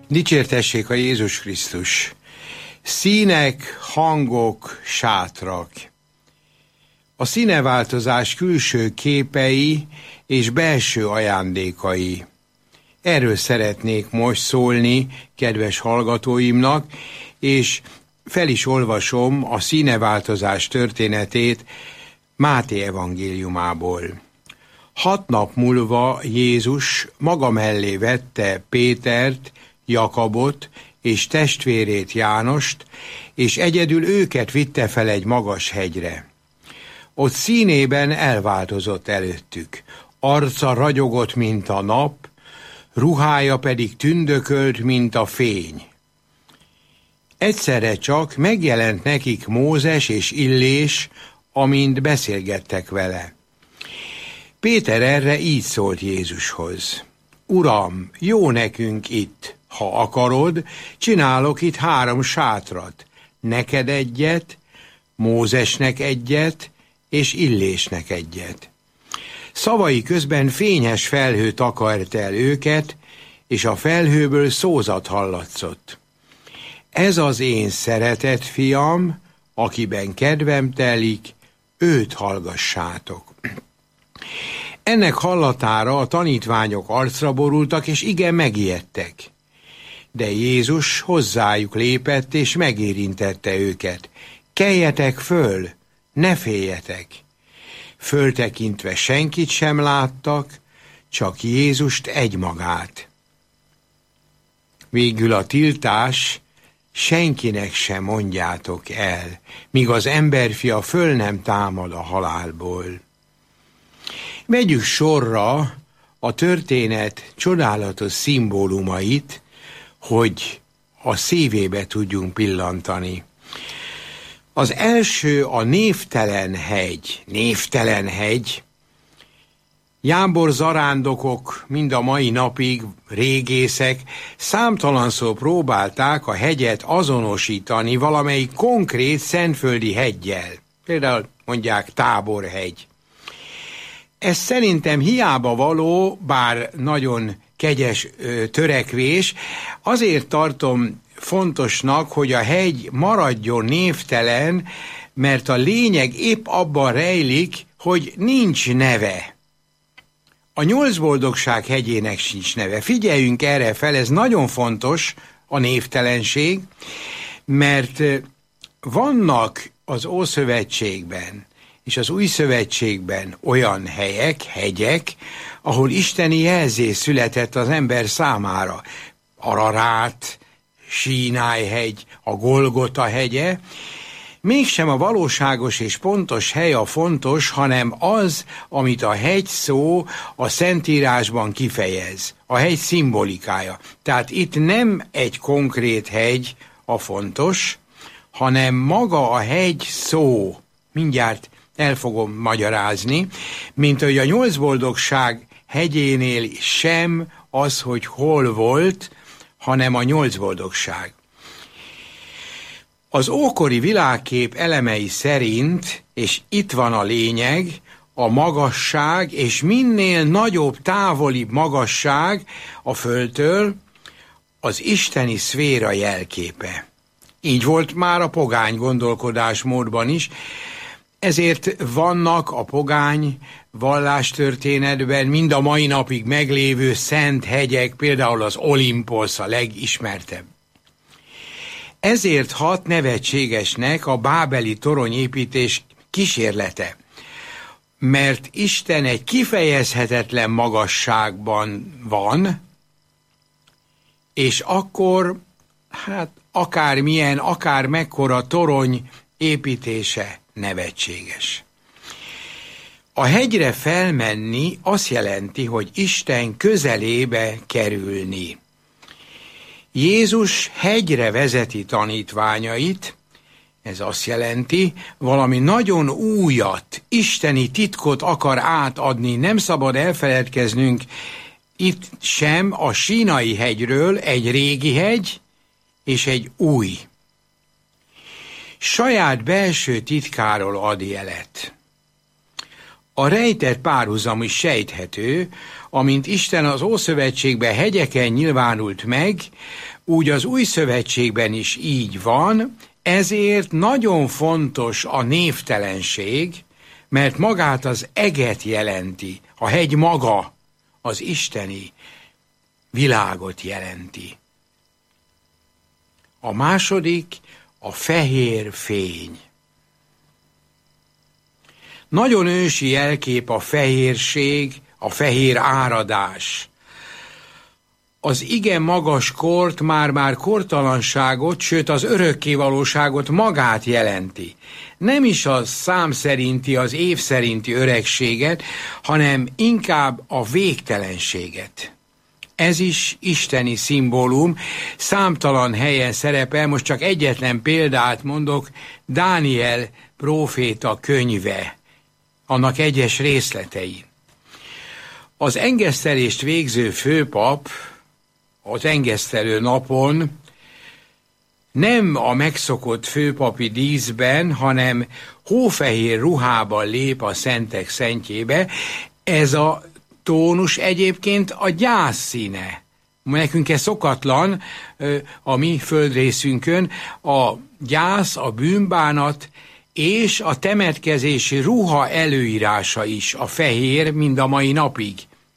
Dicsértessék a Jézus Krisztus! Színek, hangok, sátrak. A színeváltozás külső képei és belső ajándékai. Erről szeretnék most szólni kedves hallgatóimnak, és fel is olvasom a színeváltozás történetét Máté evangéliumából. 6 nap múlva Jézus maga mellé vette Pétert, Jakabot és testvérét Jánost, és egyedül őket vitte fel egy magas hegyre. Ott színében elváltozott előttük. Arca ragyogott, mint a nap, ruhája pedig tündökölt, mint a fény. Egyszerre csak megjelent nekik Mózes és Illés, amint beszélgettek vele. Péter erre így szólt Jézushoz: Uram, jó nekünk itt, ha akarod, csinálok itt 3 sátrat, neked egyet, Mózesnek egyet, és Illésnek egyet. Szavai közben fényes felhő takart el őket, és a felhőből szózat hallatszott. Ez az én szeretett fiam, akiben kedvem telik, őt hallgassátok. Ennek hallatára a tanítványok arcra borultak, és igen megijedtek. De Jézus hozzájuk lépett, és megérintette őket. Keljetek föl, ne féljetek! Föltekintve senkit sem láttak, csak Jézust egymagát. Végül a tiltás: senkinek sem mondjátok el, míg az emberfia föl nem támad a halálból. Vegyük sorra a történet csodálatos szimbólumait, hogy a szívébe tudjunk pillantani. Az első a névtelen hegy. Névtelen hegy. Jámbor zarándokok mind a mai napig, régészek számtalanszor próbálták a hegyet azonosítani valamelyik konkrét szentföldi heggyel. Például mondják Táborhegy. Ez szerintem hiába való, bár nagyon kegyes törekvés. Azért tartom fontosnak, hogy a hegy maradjon névtelen, mert a lényeg épp abban rejlik, hogy nincs neve. A 8 boldogság hegyének sincs neve. Figyeljünk erre fel, ez nagyon fontos, a névtelenség, mert vannak az Ószövetségben és az Új Szövetségben olyan helyek, hegyek, ahol isteni jelzés született az ember számára. Ararát, Sínájhegy, a Golgota hegye. Mégsem a valóságos és pontos hely a fontos, hanem az, amit a hegy szó a Szentírásban kifejez. A hegy szimbolikája. Tehát itt nem egy konkrét hegy a fontos, hanem maga a hegy szó. Mindjárt el fogom magyarázni, mint hogy a 8 boldogság hegyénél sem az, hogy hol volt, hanem a 8 boldogság. Az ókori világkép elemei szerint, és itt van a lényeg, a magasság, és minél nagyobb, távolibb magasság a földtől, az isteni szféra jelképe. Így volt már a pogány gondolkodásmódban is, ezért vannak a pogány vallástörténetben mind a mai napig meglévő szent hegyek, például az Olimposz a legismertebb. Ezért hat nevetségesnek a bábeli toronyépítés kísérlete, mert Isten egy kifejezhetetlen magasságban van, és akkor, akármilyen, akár mekkora torony építése nevetséges. A hegyre felmenni azt jelenti, hogy Isten közelébe kerülni. Jézus hegyre vezeti tanítványait, ez azt jelenti, valami nagyon újat, isteni titkot akar átadni. Nem szabad elfeledkeznünk itt sem a Sínai hegyről, egy régi hegy és egy új. Saját belső titkáról ad jelet. A rejtett párhuzam is sejthető, Amint Isten az Ószövetségben hegyeken nyilvánult meg, úgy az Új Szövetségben is így van, ezért nagyon fontos a névtelenség, mert magát az eget jelenti, a hegy maga az isteni világot jelenti. A második a fehér fény. Nagyon ősi jelkép a fehérség, a fehér áradás. Az igen magas kort már kortalanságot, sőt az örökkévalóságot magát jelenti. Nem is a szám szerinti, az év szerinti öregséget, hanem inkább a végtelenséget. Ez is isteni szimbólum, számtalan helyen szerepel, most csak egyetlen példát mondok, Dániel próféta könyve, annak egyes részletei. Az engesztelést végző főpap az engesztelő napon nem a megszokott főpapi díszben, hanem hófehér ruhában lép a szentek szentjébe. Ez a tónus egyébként a gyász színe. Nekünk ez szokatlan a mi földrészünkön, a gyász, a bűnbánat és a temetkezési ruha előírása is a fehér mind a mai napig.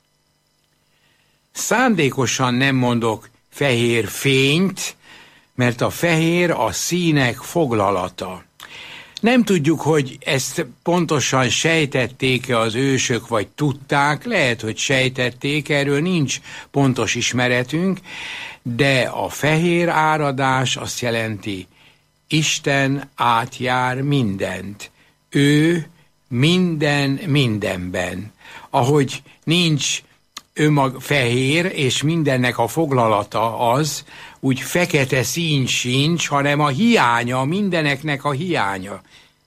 Szándékosan nem mondok fehér fényt, mert a fehér a színek foglalata. Nem tudjuk, hogy ezt pontosan sejtették-e az ősök, vagy tudták, lehet, hogy sejtették, erről nincs pontos ismeretünk, de a fehér áradás azt jelenti, Isten átjár mindent. Ő mindenben. Ahogy nincs fehér, és mindennek a foglalata az, úgy fekete szín sincs, hanem a hiánya, mindeneknek a hiánya.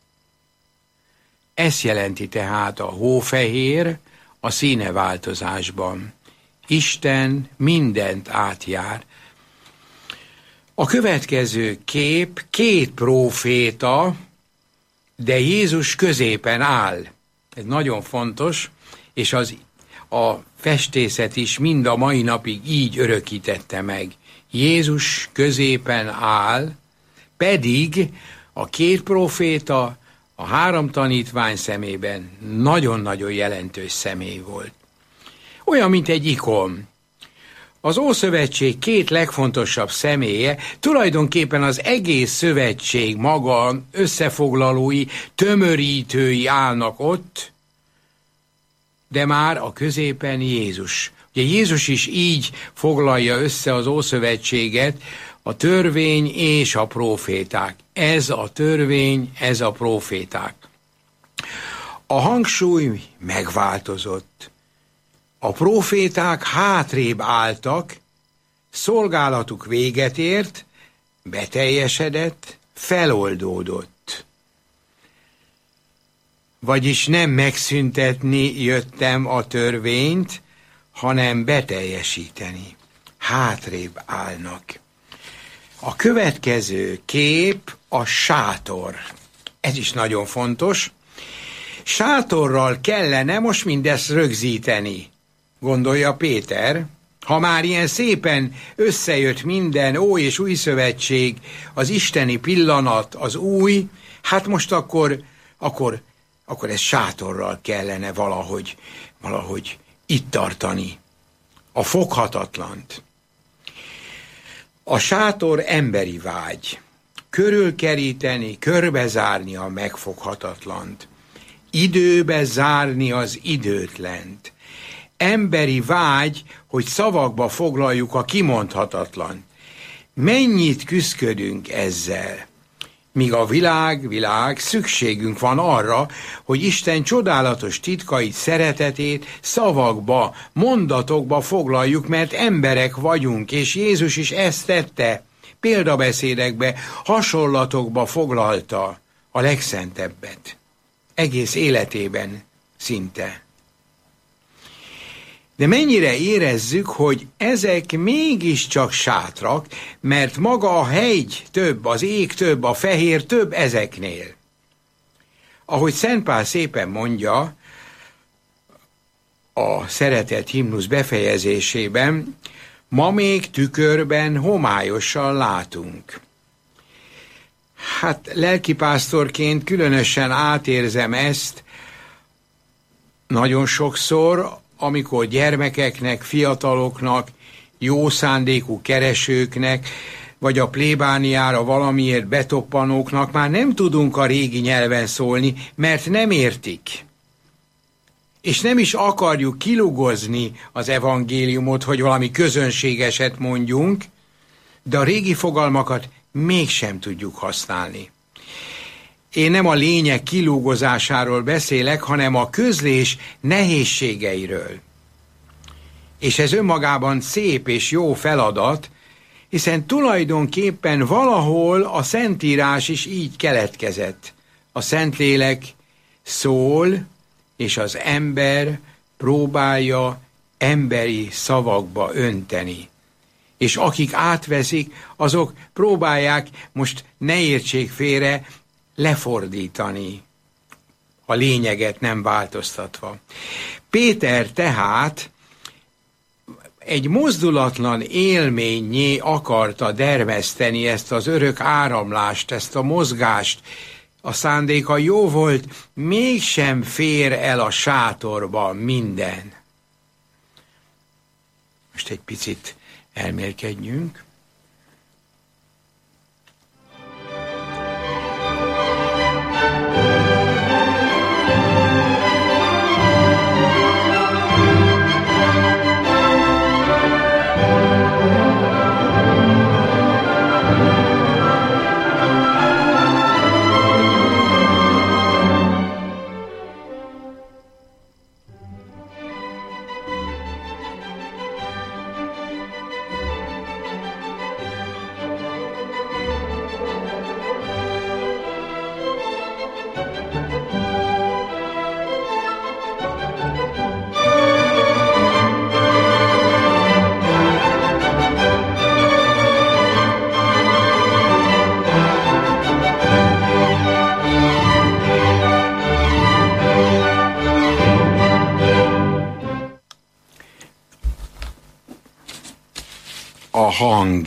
Ezt jelenti tehát a hófehér a színeváltozásban. Isten mindent átjár. A következő kép két próféta, de Jézus középen áll. Ez nagyon fontos, és a festészet is mind a mai napig így örökítette meg. Jézus középen áll, pedig a két próféta a három tanítvány szemében nagyon-nagyon jelentős személy volt. Olyan, mint egy ikon. Az Ószövetség két legfontosabb személye, tulajdonképpen az egész szövetség maga összefoglalói, tömörítői állnak ott, de már a középen Jézus. Ugye Jézus is így foglalja össze az Ószövetséget, a törvény és a próféták. Ez a törvény, ez a próféták. A hangsúly megváltozott. A próféták hátrébb álltak, szolgálatuk véget ért, beteljesedett, feloldódott. Vagyis nem megszüntetni jöttem a törvényt, hanem beteljesíteni. Hátrébb állnak. A következő kép a sátor. Ez is nagyon fontos. Sátorral kellene most mindezt rögzíteni, gondolja Péter. Ha már ilyen szépen összejött minden Ó és Új Szövetség, az isteni pillanat, az új, hát most akkor ezt sátorral kellene valahogy itt tartani. A foghatatlant. A sátor emberi vágy. Körülkeríteni, körbezárni a megfoghatatlant. Időbe zárni az időtlent. Emberi vágy, hogy szavakba foglaljuk a kimondhatatlan. Mennyit küszködünk ezzel? Míg a világ, szükségünk van arra, hogy Isten csodálatos titkait, szeretetét szavakba, mondatokba foglaljuk, mert emberek vagyunk, és Jézus is ezt tette. Példabeszédekbe, hasonlatokba foglalta a legszentebbet. Egész életében szinte. De mennyire érezzük, hogy ezek mégiscsak sátrak, mert maga a hegy több, az ég több, a fehér több ezeknél. Ahogy Szent Pál szépen mondja, a szeretett himnusz befejezésében, ma még tükörben homályosan látunk. Hát lelkipásztorként különösen átérzem ezt nagyon sokszor, amikor gyermekeknek, fiataloknak, jó szándékú keresőknek, vagy a plébániára valamiért betoppanóknak már nem tudunk a régi nyelven szólni, mert nem értik. És nem is akarjuk kilugozni az evangéliumot, hogy valami közönségeset mondjunk, de a régi fogalmakat mégsem tudjuk használni. Én nem a lényeg kilúgozásáról beszélek, hanem a közlés nehézségeiről. És ez önmagában szép és jó feladat, hiszen tulajdonképpen valahol a Szentírás is így keletkezett. A Szentlélek szól, és az ember próbálja emberi szavakba önteni. És akik átveszik, azok próbálják, most ne értsék félre, lefordítani, a lényeget nem változtatva. Péter tehát egy mozdulatlan élménnyé akarta dermeszteni ezt az örök áramlást, ezt a mozgást. A szándéka jó volt, mégsem fér el a sátorba minden. Most egy picit elmélkedjünk. A hang.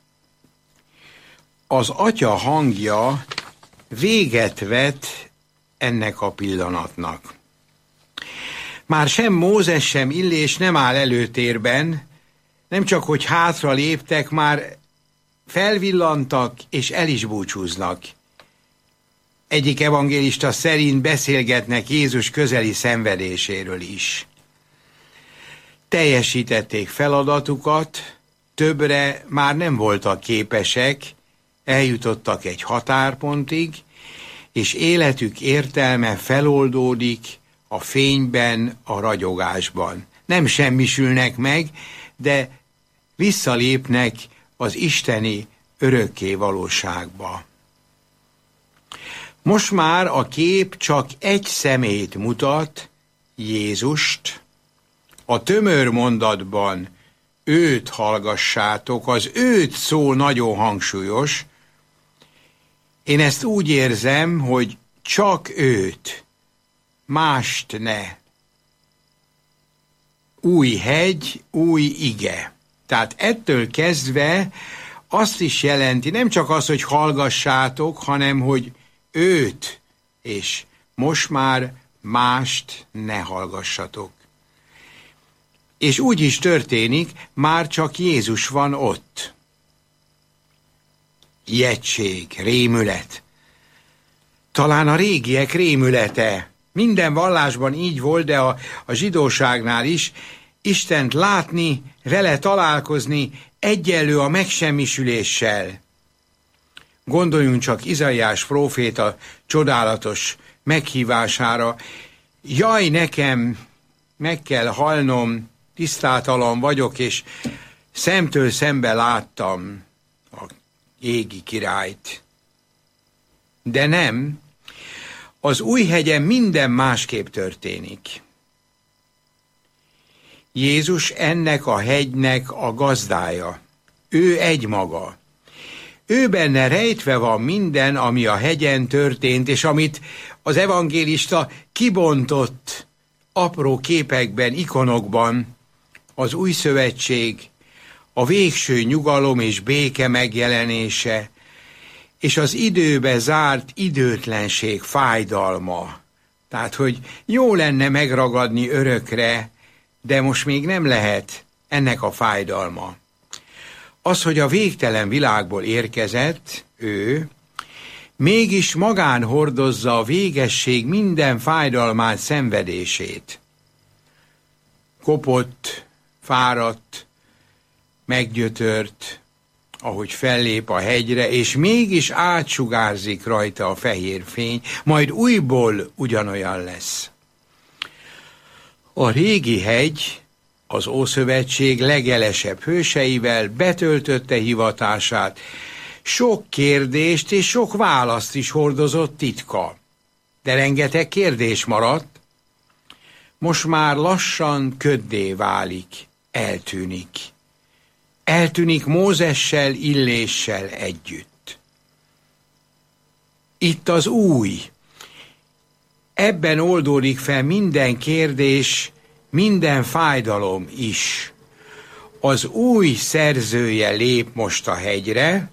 Az Atya hangja véget vet ennek a pillanatnak. Már sem Mózes, sem Illés nem áll előtérben, nem csak hogy hátra léptek, már felvillantak és el is búcsúznak. Egyik evangélista szerint beszélgetnek Jézus közeli szenvedéséről is. Teljesítették feladatukat, többre már nem voltak képesek, eljutottak egy határpontig, és életük értelme feloldódik a fényben, a ragyogásban. Nem semmisülnek meg, de visszalépnek az isteni örökké valóságba. Most már a kép csak egy személyt mutat, Jézust. A tömör mondatban őt hallgassátok, az őt szó nagyon hangsúlyos. Én ezt úgy érzem, hogy csak őt, mást ne. Új hegy, új ige. Tehát ettől kezdve azt is jelenti, nem csak az, hogy hallgassátok, hanem hogy őt, és most már mást ne hallgassatok. És úgy is történik, már csak Jézus van ott. Ijegység, rémület. Talán a régiek rémülete. Minden vallásban így volt, de a zsidóságnál is. Istent látni, vele találkozni egyenlő a megsemmisüléssel. Gondoljunk csak Izaiás próféta csodálatos meghívására. Jaj, nekem meg kell halnom, tisztátalan vagyok, és szemtől szembe láttam a égi királyt. De nem, az Újhegyen minden másképp történik. Jézus ennek a hegynek a gazdája. Ő egymaga. Ő benne rejtve van minden, ami a hegyen történt, és amit az evangélista kibontott apró képekben, ikonokban az új szövetség, a végső nyugalom és béke megjelenése, és az időbe zárt időtlenség fájdalma. Tehát, hogy jó lenne megragadni örökre, de most még nem lehet, ennek a fájdalma. Az, hogy a végtelen világból érkezett, ő, mégis magán hordozza a végesség minden fájdalmát, szenvedését. Kopott, fáradt, meggyötört, ahogy fellép a hegyre, és mégis átsugárzik rajta a fehér fény, majd újból ugyanolyan lesz. A régi hegy az Ószövetség legelesebb hőseivel betöltötte hivatását, sok kérdést és sok választ is hordozott titka, de rengeteg kérdés maradt, most már lassan köddé válik, eltűnik. Eltűnik Mózessel, Illéssel együtt. Itt az új. Ebben oldódik fel minden kérdés, minden fájdalom is. Az új szerzője lép most a hegyre,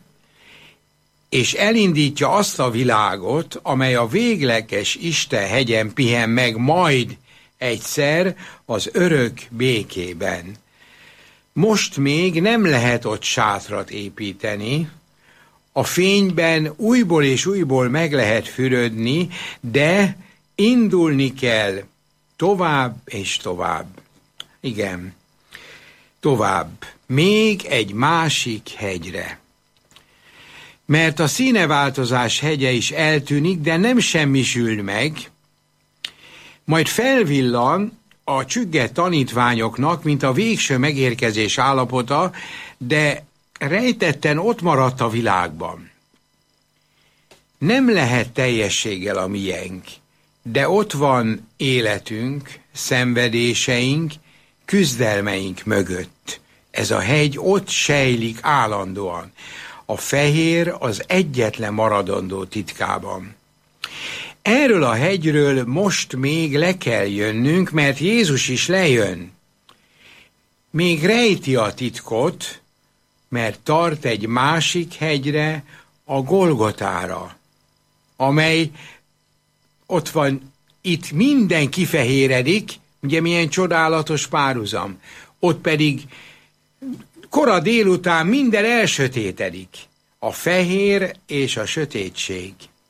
és elindítja azt a világot, amely a végleges Isten hegyen pihen meg majd egyszer az örök békében. Most még nem lehet ott sátrat építeni, a fényben újból és újból meg lehet fürödni, de indulni kell tovább és tovább. Igen, tovább, még egy másik hegyre. Mert a színeváltozás hegye is eltűnik, de nem semmisül meg, majd felvillan a csüggett tanítványoknak, mint a végső megérkezés állapota, de rejtetten ott maradt a világban. Nem lehet teljességgel a miénk, de ott van életünk, szenvedéseink, küzdelmeink mögött. Ez a hegy ott sejlik állandóan. A fehér az egyetlen maradandó titkában. Erről a hegyről most még le kell jönnünk, mert Jézus is lejön. Még rejti a titkot, mert tart egy másik hegyre, a Golgotára, amely ott van, itt minden kifehéredik, ugye milyen csodálatos párhuzam, ott pedig kora délután minden elsötétedik, a fehér és a sötétség.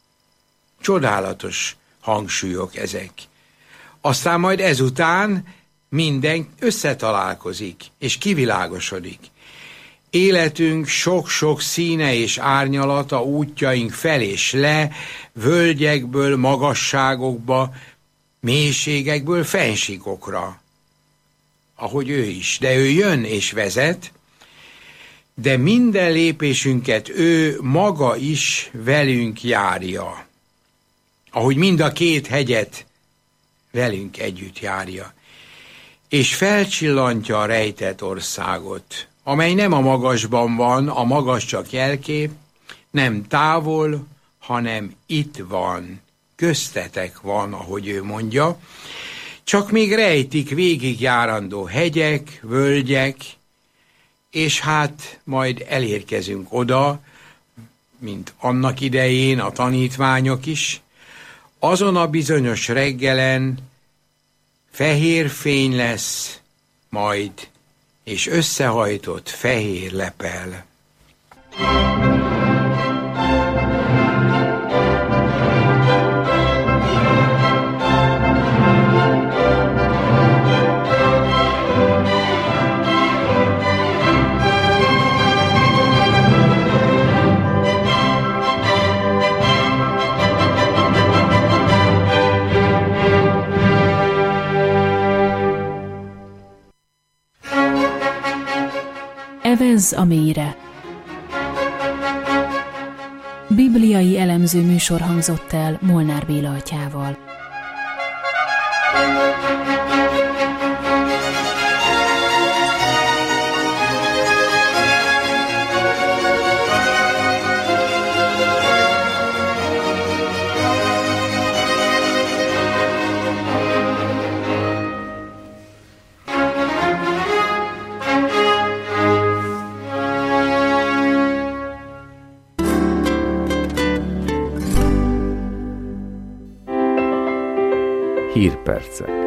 Csodálatos hangsúlyok ezek. Aztán majd ezután minden összetalálkozik, és kivilágosodik. Életünk sok-sok színe és árnyalata útjaink fel és le, völgyekből magasságokba, mélységekből fennsíkokra. Ahogy ő is, de ő jön és vezet, de minden lépésünket ő maga is velünk járja. Ahogy mind a két hegyet velünk együtt járja. És felcsillantja a rejtett országot, amely nem a magasban van, a magas csak jelkép, nem távol, hanem itt van, köztetek van, ahogy ő mondja, csak még rejtik végigjárandó hegyek, völgyek, és hát majd elérkezünk oda, mint annak idején a tanítványok is, azon a bizonyos reggelen fehér fény lesz majd, és összehajtott fehér lepel. Evezz a mélyre. Bibliai elemző műsor hangzott el Molnár Béla atyával. Hírpercek.